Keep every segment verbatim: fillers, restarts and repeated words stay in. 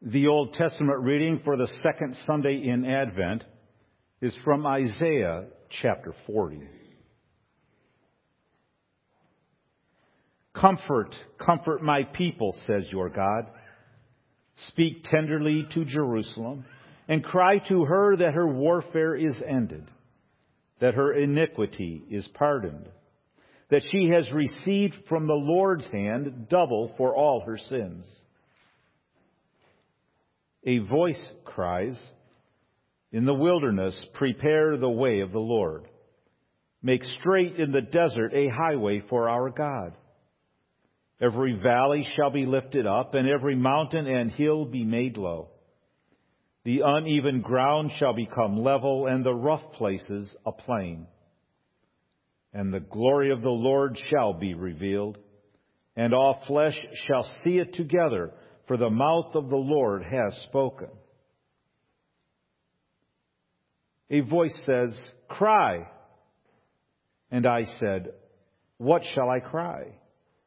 The Old Testament reading for the second Sunday in Advent is from Isaiah chapter forty. Comfort, comfort my people, says your God. Speak tenderly to Jerusalem, and cry to her that her warfare is ended, that her iniquity is pardoned, that she has received from the Lord's hand double for all her sins. A voice cries, in the wilderness, prepare the way of the Lord. Make straight in the desert a highway for our God. Every valley shall be lifted up, and every mountain and hill be made low. The uneven ground shall become level, and the rough places a plain. And the glory of the Lord shall be revealed, and all flesh shall see it together, for the mouth of the Lord has spoken. A voice says, cry. And I said, what shall I cry?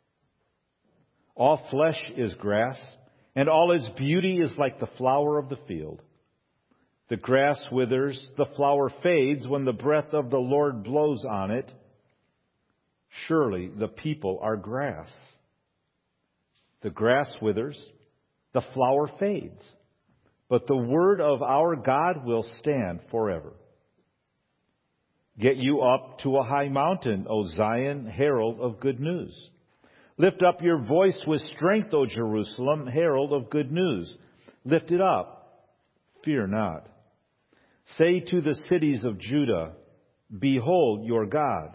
All flesh is grass, and all its beauty is like the flower of the field. The grass withers, the flower fades when the breath of the Lord blows on it. Surely the people are grass. The grass withers, the flower fades, but the word of our God will stand forever. Get you up to a high mountain, O Zion, herald of good news. Lift up your voice with strength, O Jerusalem, herald of good news. Lift it up. Fear not. Say to the cities of Judah, behold your God.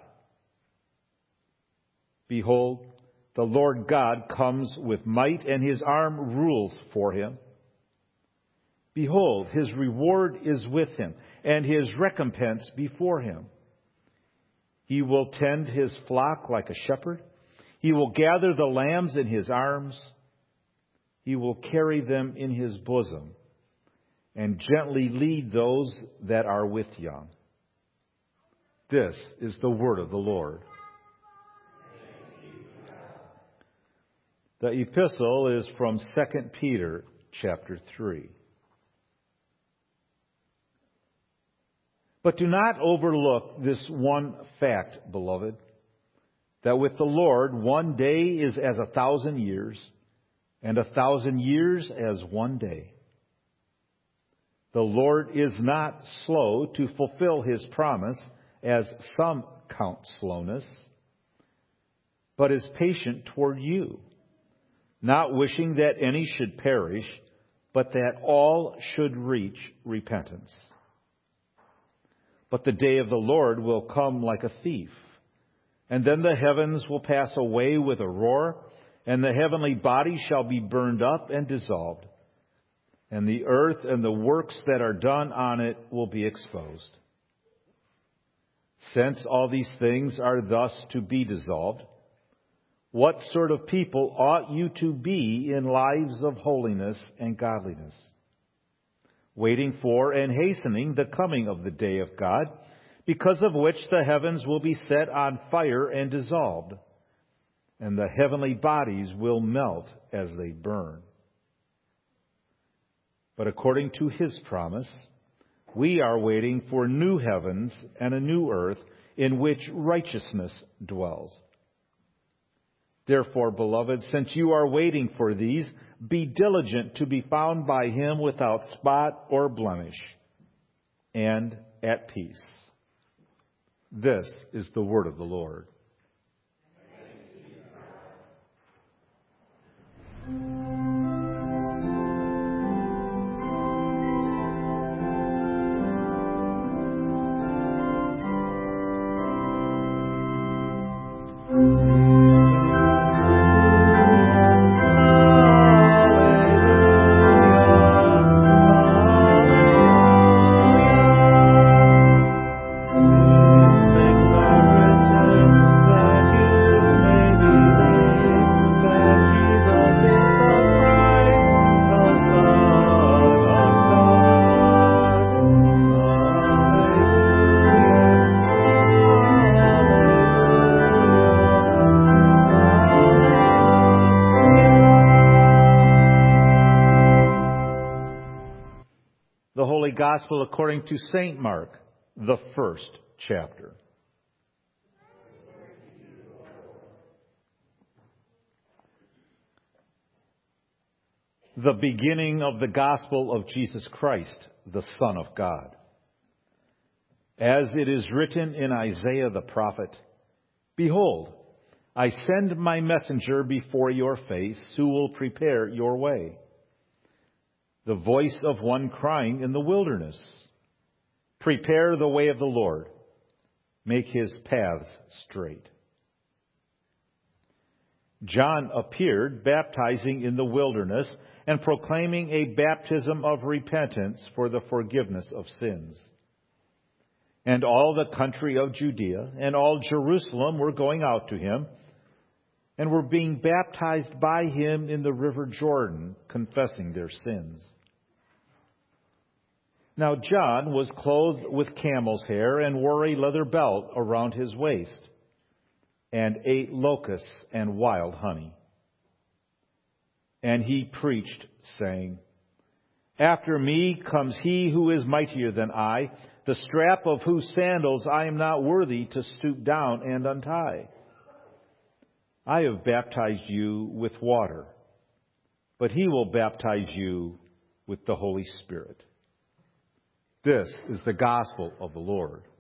Behold, the Lord God comes with might, and his arm rules for him. Behold, his reward is with him, and his recompense before him. He will tend his flock like a shepherd. He will gather the lambs in his arms. He will carry them in his bosom, and gently lead those that are with young. This is the word of the Lord. The epistle is from Second Peter chapter three. But do not overlook this one fact, beloved, that with the Lord one day is as a thousand years, and a thousand years as one day. The Lord is not slow to fulfill his promise, as some count slowness, but is patient toward you, not wishing that any should perish, but that all should reach repentance. But the day of the Lord will come like a thief, and then the heavens will pass away with a roar, and the heavenly body shall be burned up and dissolved, and the earth and the works that are done on it will be exposed. Since all these things are thus to be dissolved, what sort of people ought you to be in lives of holiness and godliness, waiting for and hastening the coming of the day of God, because of which the heavens will be set on fire and dissolved, and the heavenly bodies will melt as they burn. But according to his promise, we are waiting for new heavens and a new earth in which righteousness dwells. Therefore, beloved, since you are waiting for these, be diligent to be found by him without spot or blemish, and at peace. This is the word of the Lord. These things are written Gospel according to Saint Mark, the first chapter. The beginning of the Gospel of Jesus Christ, the Son of God. As it is written in Isaiah the prophet, "Behold, I send my messenger before your face, who will prepare your way. The voice of one crying in the wilderness, prepare the way of the Lord, make his paths straight." John appeared baptizing in the wilderness and proclaiming a baptism of repentance for the forgiveness of sins. And all the country of Judea and all Jerusalem were going out to him and were being baptized by him in the river Jordan, confessing their sins. Now John was clothed with camel's hair and wore a leather belt around his waist, and ate locusts and wild honey. And he preached, saying, "After me comes he who is mightier than I, the strap of whose sandals I am not worthy to stoop down and untie. I have baptized you with water, but he will baptize you with the Holy Spirit." This is the gospel of the Lord.